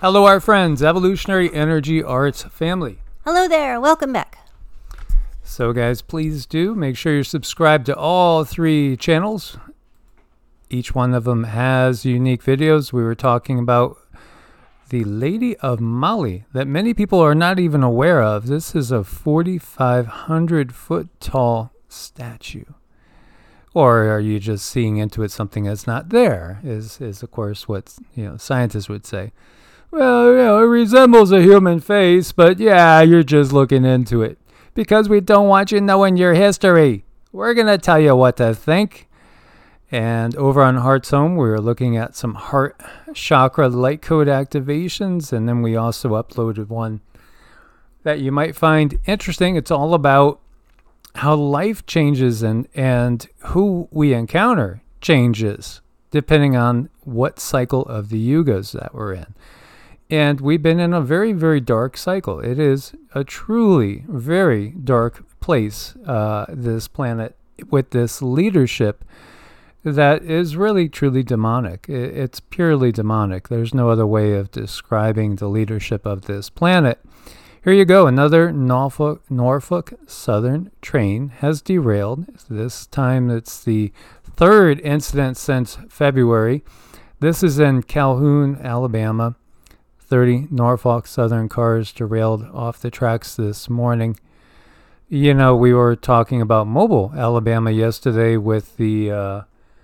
Hello, our friends, Evolutionary Energy Arts family. Hello there. Welcome back. So, guys, please do make sure you're subscribed to all 3 channels. Each one of them has unique videos. We were talking about the Lady of Mali that many people are not even aware of. This is a 4,500-foot tall statue. Or are you just seeing into it something that's not there? Is of course what scientists would say. Well, it resembles a human face, but yeah, you're just looking into it. Because we don't want you knowing your history. We're going to tell you what to think. And over on Heart's Home, we were looking at some heart chakra light code activations. And then we also uploaded one that you might find interesting. It's all about how life changes and who we encounter changes depending on what cycle of the yugas that we're in. And we've been in a very, very dark cycle. It is a truly very dark place, this planet, with this leadership that is really, truly demonic. It's purely demonic. There's no other way of describing the leadership of this planet. Here you go. Another Norfolk Southern train has derailed. This time it's the 3rd incident since February. This is in Calhoun, Alabama. 30 Norfolk Southern cars derailed off the tracks this morning. We were talking about Mobile, Alabama yesterday with the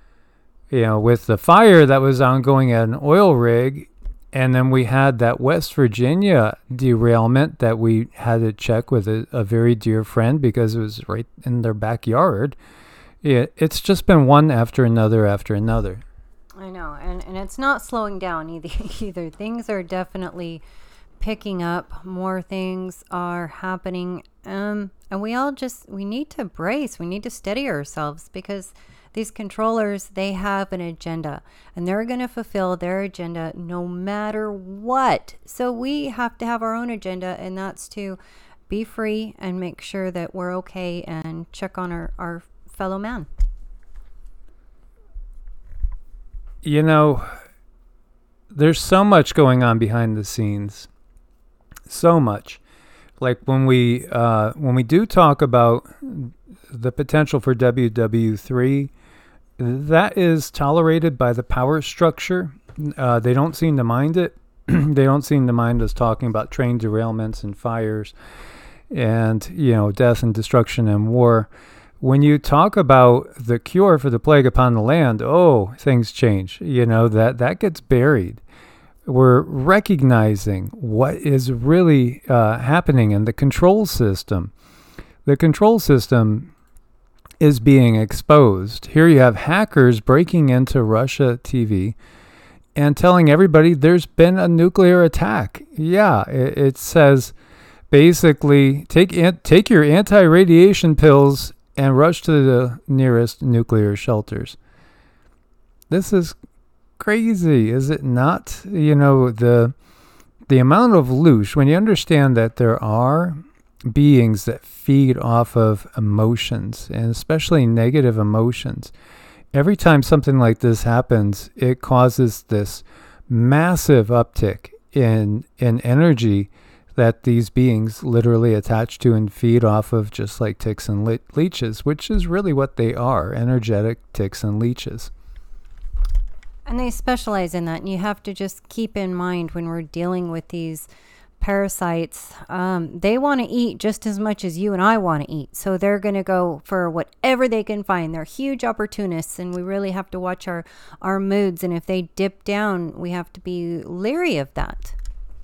fire that was ongoing at an oil rig. And then we had that West Virginia derailment that we had to check with a very dear friend because it was right in their backyard. It's just been one after another after another. I know, and it's not slowing down either. Things are definitely picking up. More things are happening. And we need to brace. We need to steady ourselves because these controllers, they have an agenda and they're going to fulfill their agenda no matter what. So we have to have our own agenda, and that's to be free and make sure that we're okay and check on our fellow man. There's so much going on behind the scenes. So much. Like when we do talk about the potential for WW3, that is tolerated by the power structure. They don't seem to mind it. They don't seem to mind us talking about train derailments and fires and, death and destruction and war. When you talk about the cure for the plague upon the land, things change. That gets buried. We're recognizing what is really happening in the control system. The control system is being exposed. Here you have hackers breaking into Russia TV and telling everybody there's been a nuclear attack. Yeah, it says basically take your anti-radiation pills and rush to the nearest nuclear shelters. This is crazy, is it not? The amount of loosh, when you understand that there are beings that feed off of emotions, and especially negative emotions. Every time something like this happens, it causes this massive uptick in energy that these beings literally attach to and feed off of, just like ticks and leeches, which is really what they are, energetic ticks and leeches. And they specialize in that, and you have to just keep in mind when we're dealing with these parasites, they want to eat just as much as you and I want to eat. So they're going to go for whatever they can find. They're huge opportunists, and we really have to watch our moods. And if they dip down, we have to be leery of that.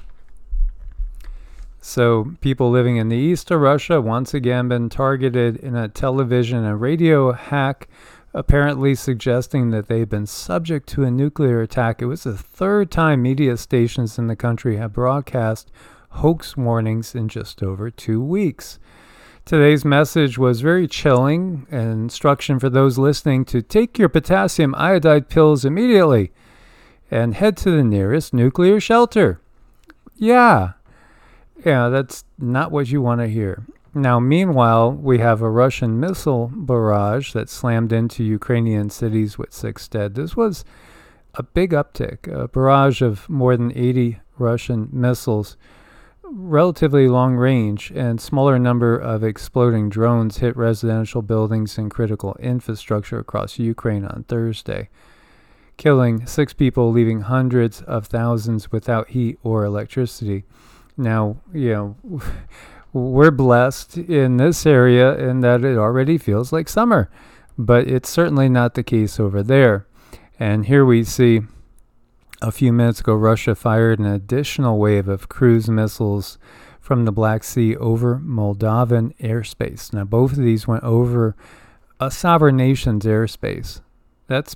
So people living in the east of Russia once again been targeted in a television and radio hack, apparently suggesting that they've been subject to a nuclear attack. It was the 3rd time media stations in the country have broadcast hoax warnings in just over 2 weeks. Today's message was very chilling, an instruction for those listening to take your potassium iodide pills immediately and head to the nearest nuclear shelter. Yeah, that's not what you want to hear. Now, meanwhile, we have a Russian missile barrage that slammed into Ukrainian cities with 6 dead. This was a big uptick, a barrage of more than 80 Russian missiles, relatively long range, and smaller number of exploding drones hit residential buildings and critical infrastructure across Ukraine on Thursday, killing 6 people, leaving hundreds of thousands without heat or electricity. Now, we're blessed in this area in that it already feels like summer, but it's certainly not the case over there. And here we see a few minutes ago, Russia fired an additional wave of cruise missiles from the Black Sea over Moldovan airspace. Now, both of these went over a sovereign nation's airspace. That's,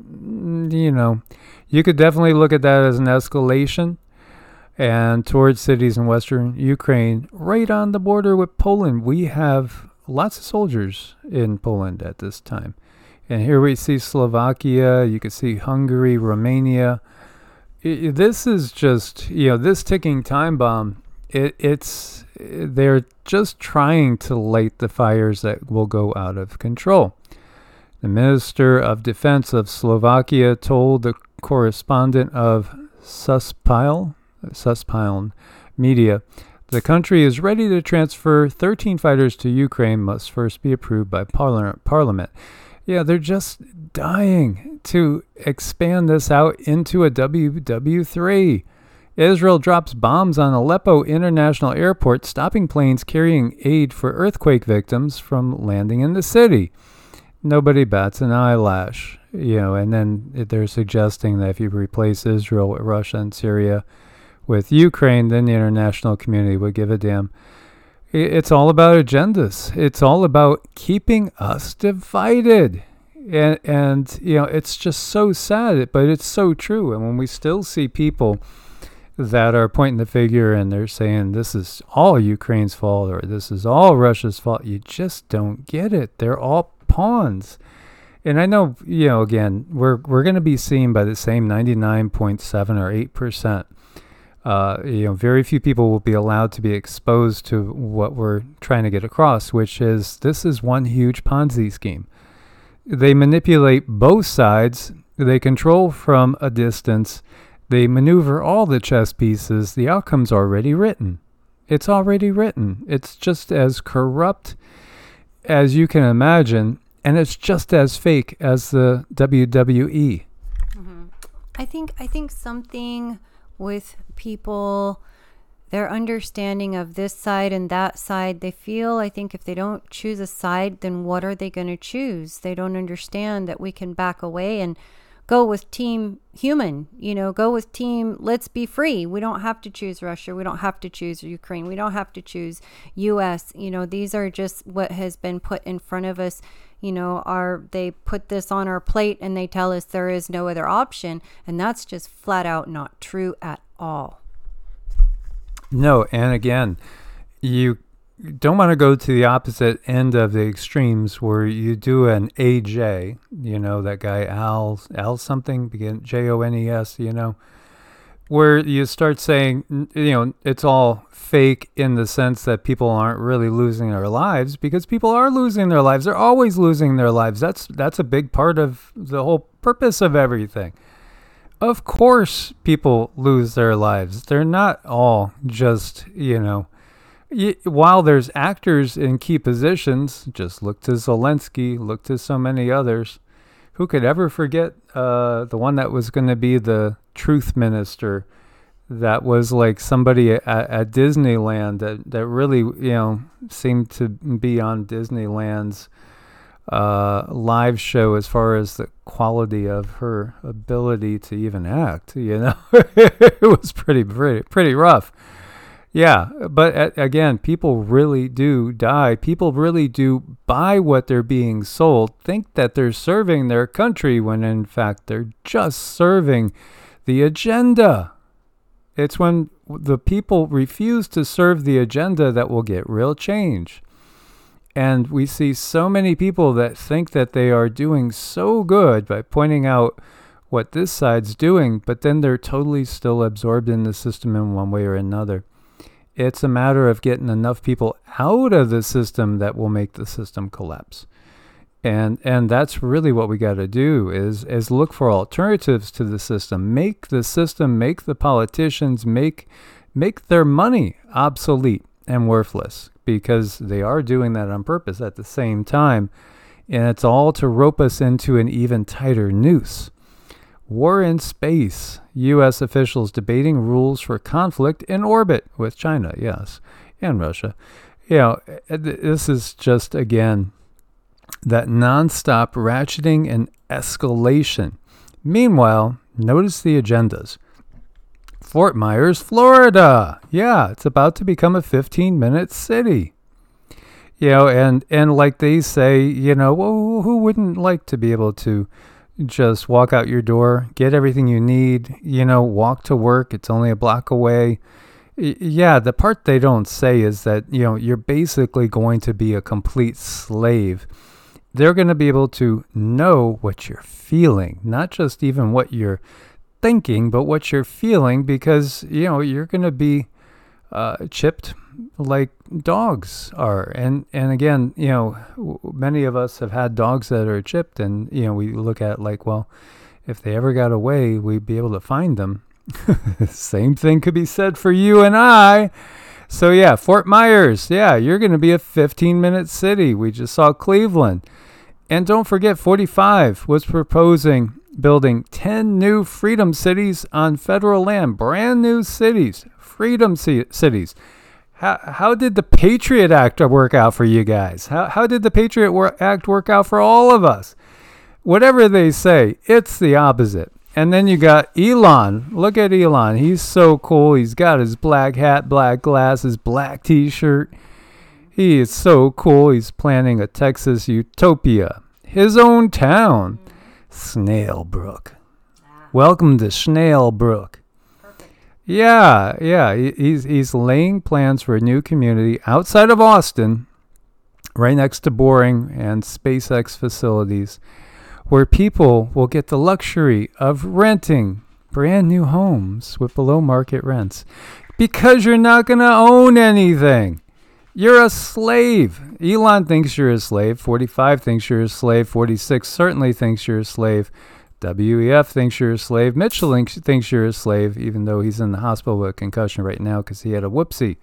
you could definitely look at that as an escalation and towards cities in western Ukraine, right on the border with Poland. We have lots of soldiers in Poland at this time. And here we see Slovakia, you could see Hungary, Romania. This is just, this ticking time bomb, they're just trying to light the fires that will go out of control. The Minister of Defense of Slovakia told the correspondent of Suspilne Media, the country is ready to transfer 13 fighters to Ukraine, must first be approved by Parliament. Yeah, they're just dying to expand this out into a WW3. Israel drops bombs on Aleppo International Airport, stopping planes carrying aid for earthquake victims from landing in the city. Nobody bats an eyelash, and then they're suggesting that if you replace Israel with Russia and Syria with Ukraine, then the international community would give a damn. It's all about agendas. It's all about keeping us divided. And it's just so sad, but it's so true. And when we still see people that are pointing the finger and they're saying this is all Ukraine's fault or this is all Russia's fault, you just don't get it. They're all pawns. And I know, again, we're going to be seen by the same 99.7 or 8%. Very few people will be allowed to be exposed to what we're trying to get across, which is this is one huge Ponzi scheme. They manipulate both sides. They control from a distance. They maneuver all the chess pieces. The outcome's already written. It's already written. It's just as corrupt as you can imagine, and it's just as fake as the WWE. Mm-hmm. I think something with people, their understanding of this side and that side, they feel, I think if they don't choose a side, then what are they going to choose? They don't understand that we can back away and go with team human, go with team, let's be free. We don't have to choose Russia. We don't have to choose Ukraine. We don't have to choose US. These are just what has been put in front of us. They put this on our plate and they tell us there is no other option. And that's just flat out not true at all. No, and again, you don't want to go to the opposite end of the extremes where you do an AJ, that guy Al something, begin Jones, where you start saying, it's all fake in the sense that people aren't really losing their lives, because people are losing their lives. They're always losing their lives. That's a big part of the whole purpose of everything. Of course, people lose their lives. They're not all just, while there's actors in key positions, just look to Zelensky, look to so many others. Who could ever forget the one that was going to be the truth minister? That was like somebody at Disneyland that really, seemed to be on Disneyland's live show as far as the quality of her ability to even act. It was pretty rough. Yeah, but again, people really do die. People really do buy what they're being sold, think that they're serving their country when in fact they're just serving the agenda. It's when the people refuse to serve the agenda that will get real change. And we see so many people that think that they are doing so good by pointing out what this side's doing, but then they're totally still absorbed in the system in one way or another. It's a matter of getting enough people out of the system that will make the system collapse. And that's really what we got to do is look for alternatives to the system. Make the politicians make their money obsolete and worthless, because they are doing that on purpose at the same time. And it's all to rope us into an even tighter noose. War in space. U.S. officials debating rules for conflict in orbit with China, yes, and Russia. This is just, again, that nonstop ratcheting and escalation. Meanwhile, notice the agendas. Fort Myers, Florida. Yeah, it's about to become a 15-minute city. And like they say, well, who wouldn't like to be able to just walk out your door, get everything you need, walk to work. It's only a block away. Yeah, the part they don't say is that, you're basically going to be a complete slave. They're going to be able to know what you're feeling, not just even what you're thinking, but what you're feeling, because, you're going to be chipped like dogs are. And again, many of us have had dogs that are chipped, and, we look at it like, well, if they ever got away, we'd be able to find them. Same thing could be said for you and I. So yeah, Fort Myers, yeah, you're going to be a 15-minute city. We just saw Cleveland. And don't forget, 45 was proposing building 10 new freedom cities on federal land, brand new cities, freedom cities. How did the Patriot Act work out for you guys? How did the Patriot Act work out for all of us? Whatever they say, it's the opposite. And then you got Elon. Look at Elon. He's so cool. He's got his black hat, black glasses, black t-shirt. He is so cool. He's planning a Texas utopia. His own town. Snailbrook. Welcome to Snailbrook. Perfect. Yeah. He's laying plans for a new community outside of Austin, right next to Boring and SpaceX facilities, where people will get the luxury of renting brand new homes with below market rents, because you're not going to own anything. You're a slave. Elon thinks you're a slave. 45 thinks you're a slave. 46 certainly thinks you're a slave. WEF thinks you're a slave. Mitchell thinks you're a slave, even though he's in the hospital with a concussion right now because he had a whoopsie.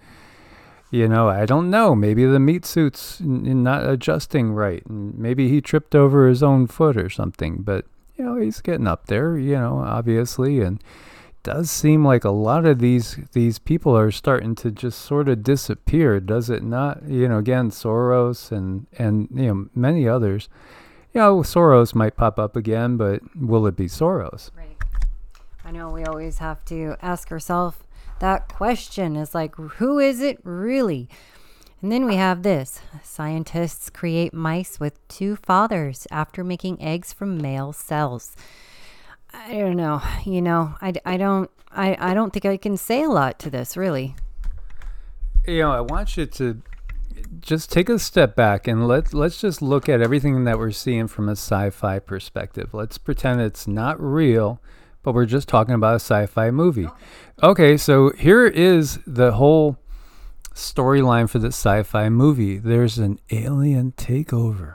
I don't know. Maybe the meat suit's not adjusting right. And maybe he tripped over his own foot or something. But, he's getting up there, obviously. And it does seem like a lot of these people are starting to just sort of disappear, does it not? Again, Soros and many others. Soros might pop up again, but will it be Soros? Right. I know we always have to ask ourselves that question, is like, who is it really? And then we have this. Scientists create mice with two fathers after making eggs from male cells. I don't know. I don't think I can say a lot to this, really. I want you to just take a step back and let's just look at everything that we're seeing from a sci-fi perspective. Let's pretend it's not real, but we're just talking about a sci-fi movie. Okay, so here is the whole storyline for the sci-fi movie. There's an alien takeover.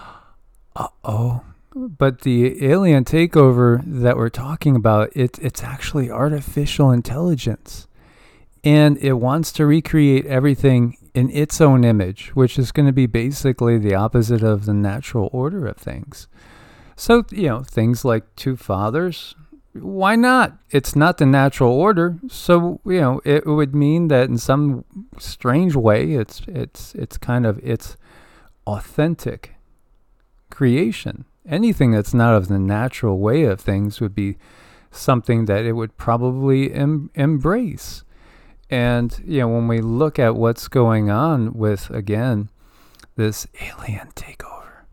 Uh-oh. But the alien takeover that we're talking about, it's actually artificial intelligence. And it wants to recreate everything in its own image, which is going to be basically the opposite of the natural order of things. So, things like two fathers, why not? It's not the natural order. So, it would mean that in some strange way, it's kind of its authentic creation. Anything that's not of the natural way of things would be something that it would probably embrace. And, when we look at what's going on with, again, this alien takeover,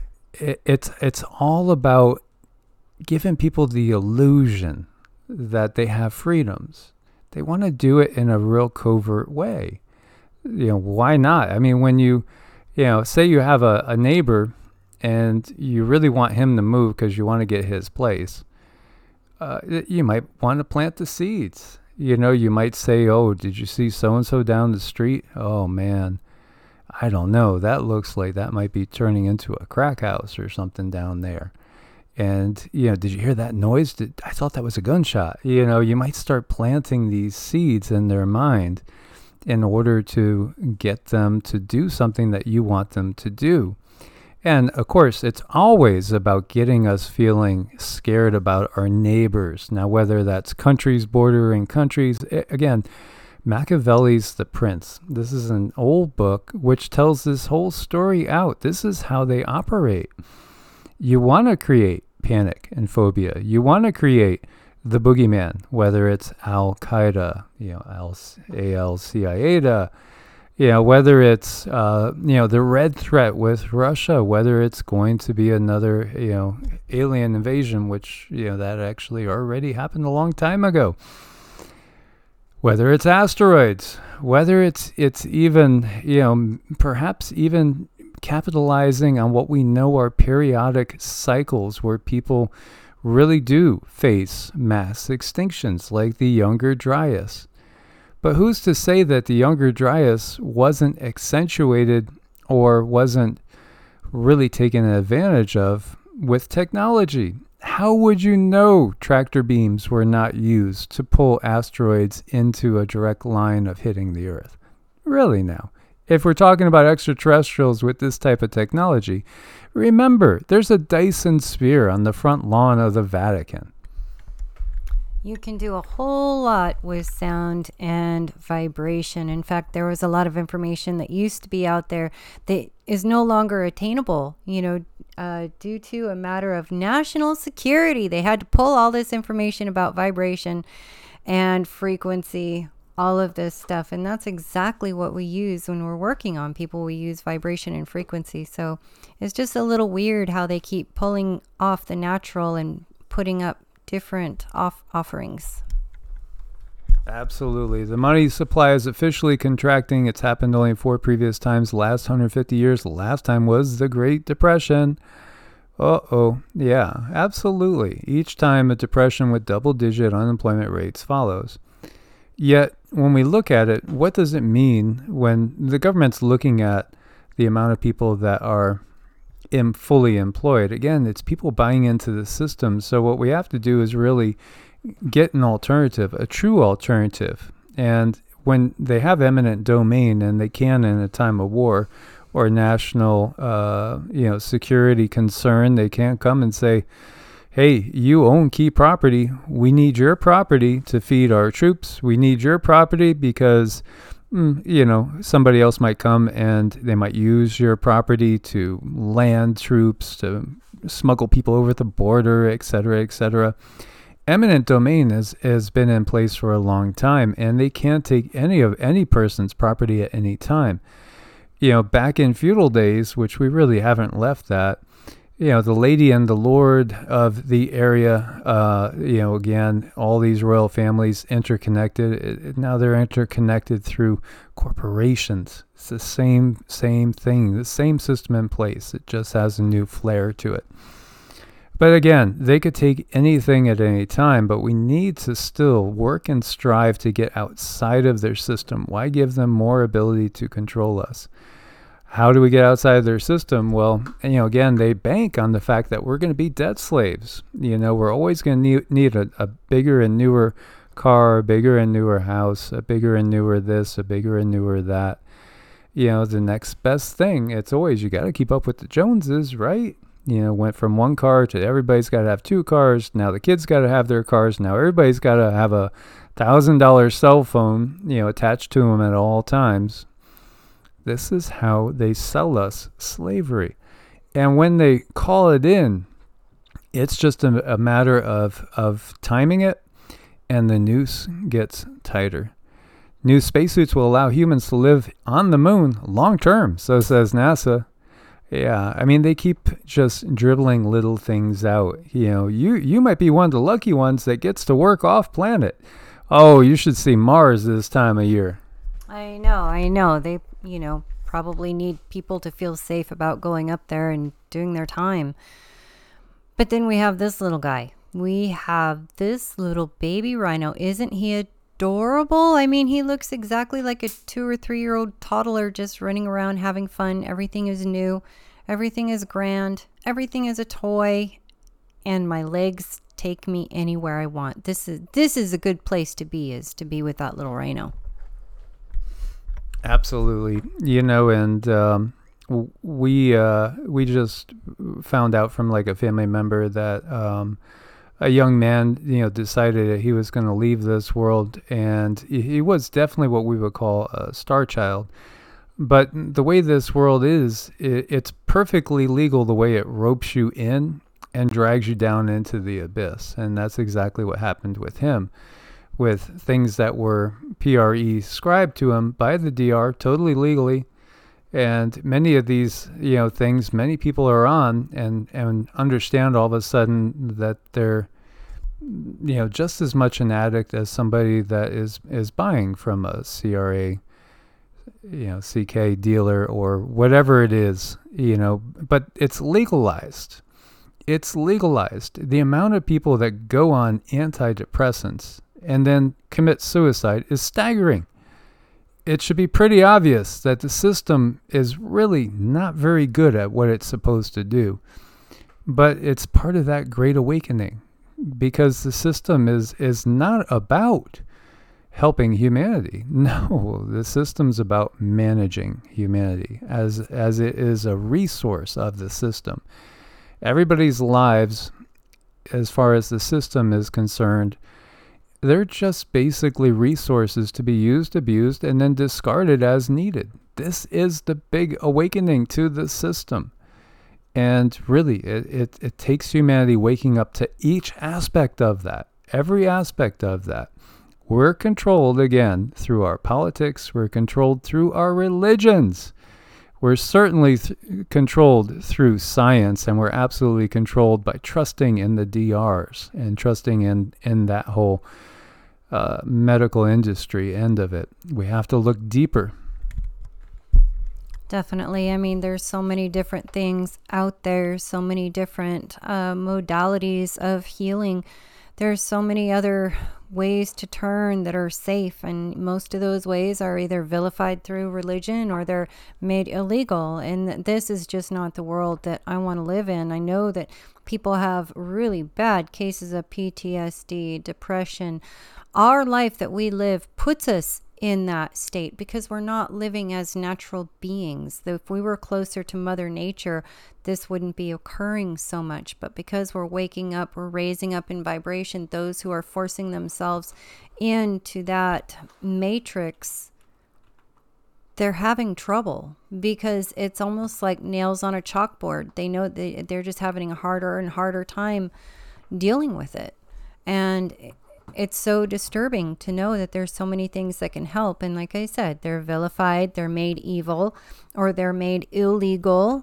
it's all about giving people the illusion that they have freedoms. They want to do it in a real covert way. Why not? I mean, when you say you have a neighbor and you really want him to move because you want to get his place, you might want to plant the seeds. You might say, oh, did you see so-and-so down the street? Oh, man, I don't know, that looks like that might be turning into a crack house or something down there. And, did you hear that noise? I thought that was a gunshot. You might start planting these seeds in their mind in order to get them to do something that you want them to do. And of course, it's always about getting us feeling scared about our neighbors. Now, whether that's countries bordering countries, again, Machiavelli's The Prince. This is an old book which tells this whole story out. This is how they operate. You want to create panic and phobia. You want to create the boogeyman, whether it's Al-Qaeda, Al-Qaeda, whether it's, the red threat with Russia, whether it's going to be another, alien invasion, which, that actually already happened a long time ago. Whether it's asteroids, whether it's even, perhaps even capitalizing on what we know are periodic cycles where people really do face mass extinctions, like the Younger Dryas. But who's to say that the Younger Dryas wasn't accentuated or wasn't really taken advantage of with technology? How would you know tractor beams were not used to pull asteroids into a direct line of hitting the Earth? Really now? If we're talking about extraterrestrials with this type of technology, remember, there's a Dyson sphere on the front lawn of the Vatican. You can do a whole lot with sound and vibration. In fact, there was a lot of information that used to be out there that is no longer attainable, due to a matter of national security. They had to pull all this information about vibration and frequency, all of this stuff. And that's exactly what we use when we're working on people. We use vibration and frequency. So it's just a little weird how they keep pulling off the natural and putting up different offerings. Absolutely. The money supply is officially contracting. It's happened only 4 previous times the last 150 years. The last time was the Great Depression. Yeah, absolutely. Each time a depression with double-digit unemployment rates follows. Yet, when we look at it, what does it mean when the government's looking at the amount of people that are fully employed? Again, it's people buying into the system. So what we have to do is really get an alternative, a true alternative. And when they have eminent domain, and they can in a time of war or national security concern, they can't come and say, hey, you own key property. We need your property to feed our troops. We need your property because somebody else might come and they might use your property to land troops, to smuggle people over the border, et cetera, et cetera. Eminent domain has been in place for a long time, and they can't take any person's property at any time. Back in feudal days, which we really haven't left that, the lady and the lord of the area, again, all these royal families interconnected. Now they're interconnected through corporations. It's the same thing, the same system in place. It just has a new flair to it. But again, they could take anything at any time, but we need to still work and strive to get outside of their system. Why give them more ability to control us? How do we get outside of their system? Well, again, they bank on the fact that we're going to be debt slaves. We're always going to need a bigger and newer car, a bigger and newer house, a bigger and newer this, a bigger and newer that. The next best thing. It's always, you got to keep up with the Joneses, right? Went from one car to everybody's got to have 2 cars. Now the kids got to have their cars. Now everybody's got to have a $1,000 cell phone, attached to them at all times. This is how they sell us slavery. And when they call it in, it's just a matter of timing it, and the noose gets tighter. New spacesuits will allow humans to live on the moon long term, so says NASA. Yeah, I mean, they keep just dribbling little things out. You might be one of the lucky ones that gets to work off planet. Oh, you should see Mars this time of year. I know. They, probably need people to feel safe about going up there and doing their time. But then we have this little guy. We have this little baby rhino. Isn't he adorable. I mean, he looks exactly like a 2 or 3-year-old toddler just running around having fun. Everything is new. Everything is grand. Everything is a toy. And my legs take me anywhere I want. This is a good place to be, is to be with that little rhino. Absolutely. And we just found out from like a family member that a young man, decided that he was going to leave this world, and he was definitely what we would call a star child. But the way this world is, it's perfectly legal the way it ropes you in and drags you down into the abyss. And that's exactly what happened with him, with things that were PRE scribed to him by the DR totally legally. And many of these, things many people are on and understand all of a sudden that they're, just as much an addict as somebody that is buying from a CRA, CK dealer or whatever it is, but it's legalized. It's legalized. The amount of people that go on antidepressants and then commit suicide is staggering. It should be pretty obvious that the system is really not very good at what it's supposed to do. But it's part of that great awakening, because the system is not about helping humanity. No, the system's about managing humanity as it is a resource of the system. Everybody's lives, as far as the system is concerned, they're just basically resources to be used, abused, and then discarded as needed. This is the big awakening to the system. And really, it takes humanity waking up to each aspect of that, every aspect of that. We're controlled, again, through our politics. We're controlled through our religions. We're certainly controlled through science, and we're absolutely controlled by trusting in the DRs and trusting in that whole medical industry end of it. We have to look deeper. Definitely. I mean, there's so many different things out there, so many different modalities of healing. There's so many other ways to turn that are safe, and most of those ways are either vilified through religion or they're made illegal. And this is just not the world that I want to live in. I know that people have really bad cases of PTSD, depression. Our life that we live puts us in that state because we're not living as natural beings. If we were closer to Mother Nature, this wouldn't be occurring so much. But because we're waking up, we're raising up in vibration, those who are forcing themselves into that matrix, they're having trouble because it's almost like nails on a chalkboard. They know they're just having a harder and harder time dealing with it. And it's so disturbing to know that there's so many things that can help. And like I said, they're vilified, they're made evil, or they're made illegal.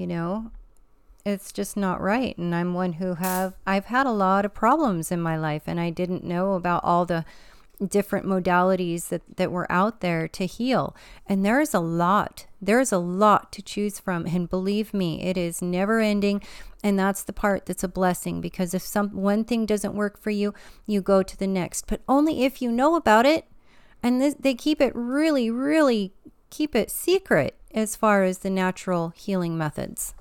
It's just not right. And I'm one who I've had a lot of problems in my life, and I didn't know about all the different modalities that were out there to heal. And there's a lot to choose from. And believe me, it is never ending. And that's the part that's a blessing, because if one thing doesn't work for you, you go to the next, but only if you know about it. And they keep it really, really keep it secret as far as the natural healing methods.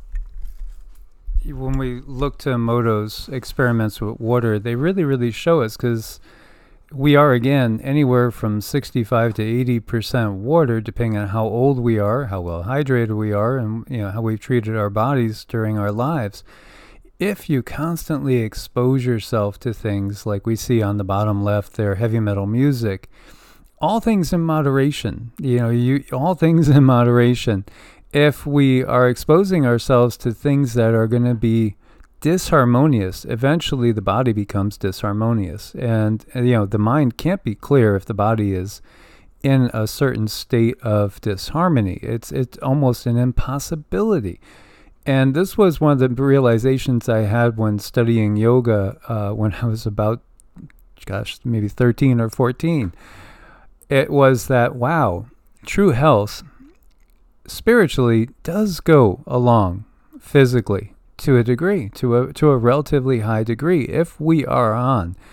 When we look to Emoto's experiments with water, they really, really show us, because we are, again, anywhere from 65 to 80% water, depending on how old we are, how well hydrated we are, and how we've treated our bodies during our lives. If you constantly expose yourself to things like we see on the bottom left there, heavy metal music, all things in moderation, all things in moderation. If we are exposing ourselves to things that are going to be disharmonious, eventually the body becomes disharmonious, and the mind can't be clear if the body is in a certain state of disharmony. It's almost an impossibility. And this was one of the realizations I had when studying yoga when I was about maybe 13 or 14. It was that, wow, true health spiritually does go along physically to a degree, to a relatively high degree, if we are on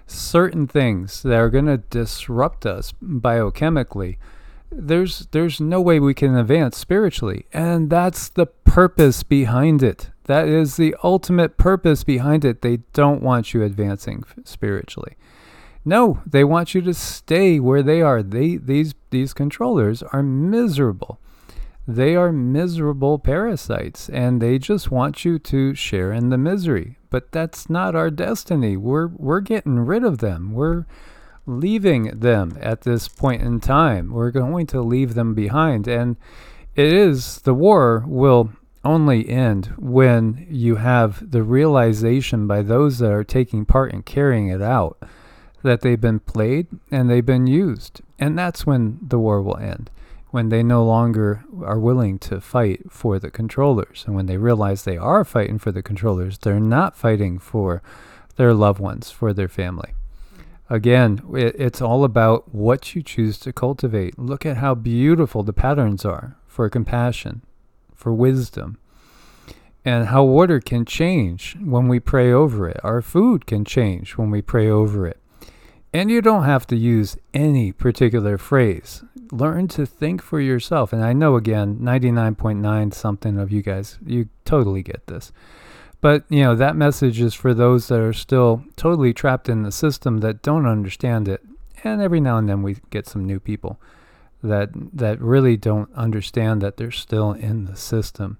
certain things that are going to disrupt us biochemically, there's no way we can advance spiritually. And that's the purpose behind it. That is the ultimate purpose behind it. They don't want you advancing spiritually. No, they want you to stay where they are. These controllers are miserable. They are miserable parasites, and they just want you to share in the misery. But that's not our destiny. We're getting rid of them. We're leaving them at this point in time. We're going to leave them behind. And the war will only end when you have the realization by those that are taking part in carrying it out that they've been played and they've been used. And that's when the war will end, when they no longer are willing to fight for the controllers. And when they realize they are fighting for the controllers, they're not fighting for their loved ones, for their family. Again, it's all about what you choose to cultivate. Look at how beautiful the patterns are for compassion, for wisdom, and how water can change when we pray over it. Our food can change when we pray over it. And you don't have to use any particular phrase. Learn to think for yourself. And I know, again, 99.9 something of you guys, you totally get this. But, that message is for those that are still totally trapped in the system that don't understand it. And every now and then we get some new people that really don't understand that they're still in the system.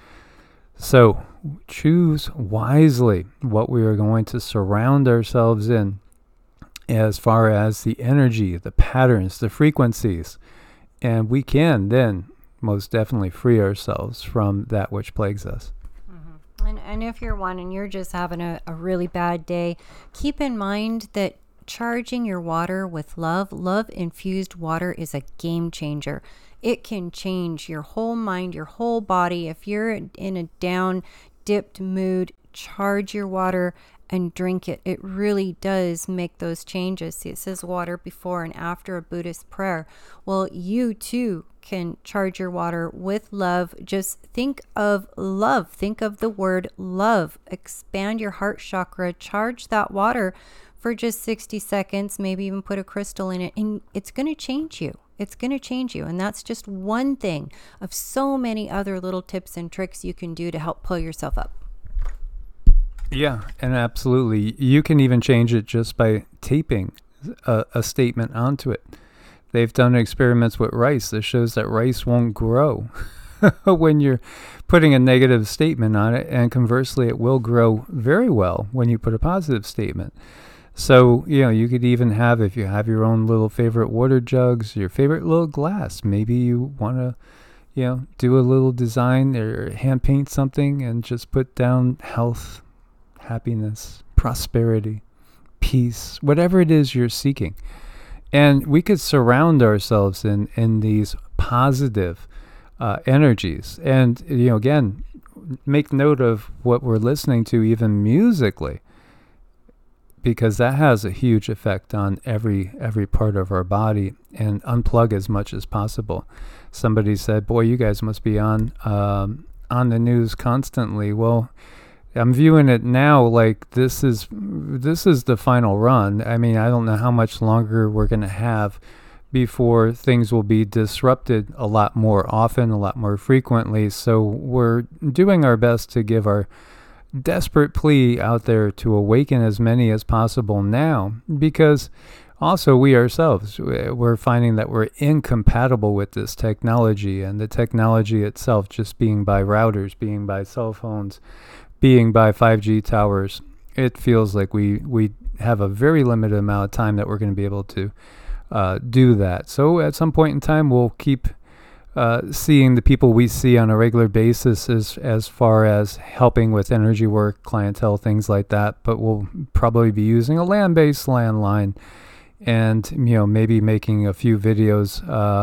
So choose wisely what we are going to surround ourselves in as far as the energy, the patterns, the frequencies. And we can then most definitely free ourselves from that which plagues us. And if you're one and you're just having a really bad day, keep in mind that charging your water with love-infused water is a game changer. It can change your whole mind, your whole body. If you're in a down, dipped mood, charge your water and drink it. It really does make those changes. See, it says water before and after a Buddhist prayer. Well, you too can charge your water with love. Just think of love. Think of the word love. Expand your heart chakra. Charge that water for just 60 seconds. Maybe even put a crystal in it. And it's going to change you. It's going to change you. And that's just one thing of so many other little tips and tricks you can do to help pull yourself up. Yeah, and absolutely. You can even change it just by taping a statement onto it. They've done experiments with rice that shows that rice won't grow when you're putting a negative statement on it, and conversely, it will grow very well when you put a positive statement. So, you could even have, if you have your own little favorite water jugs, your favorite little glass, maybe you want to, do a little design or hand paint something and just put down health, happiness, prosperity, peace, whatever it is you're seeking. And we could surround ourselves in these positive energies. And, again, make note of what we're listening to, even musically, because that has a huge effect on every part of our body, and unplug as much as possible. Somebody said, boy, you guys must be on the news constantly. Well, I'm viewing it now like this is the final run. I mean, I don't know how much longer we're going to have before things will be disrupted a lot more often, a lot more frequently. So we're doing our best to give our desperate plea out there to awaken as many as possible now, because also we ourselves, we're finding that we're incompatible with this technology, and the technology itself, just being by routers, being by cell phones, being by 5G towers, it feels like we have a very limited amount of time that we're going to be able to do that. So at some point in time, we'll keep seeing the people we see on a regular basis as far as helping with energy work, clientele, things like that. But we'll probably be using a land-based landline, and maybe making a few videos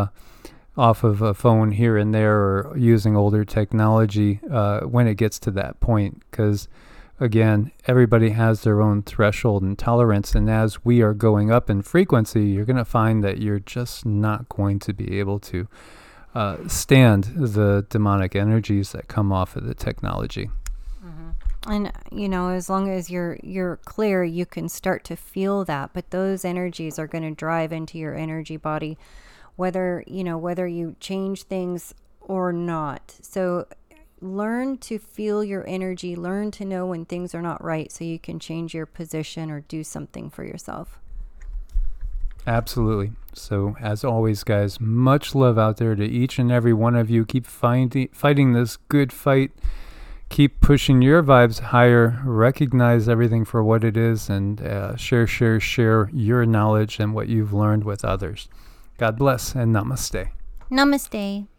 off of a phone here and there, or using older technology when it gets to that point. Because again, everybody has their own threshold and tolerance, and as we are going up in frequency, you're going to find that you're just not going to be able to stand the demonic energies that come off of the technology. And as long as you're clear, you can start to feel that. But those energies are going to drive into your energy body, whether you change things or not. So learn to feel your energy, learn to know when things are not right so you can change your position or do something for yourself. Absolutely. So, as always, guys, much love out there to each and every one of you. Keep fighting this good fight. Keep pushing your vibes higher. Recognize everything for what it is, and share your knowledge and what you've learned with others. God bless and namaste. Namaste.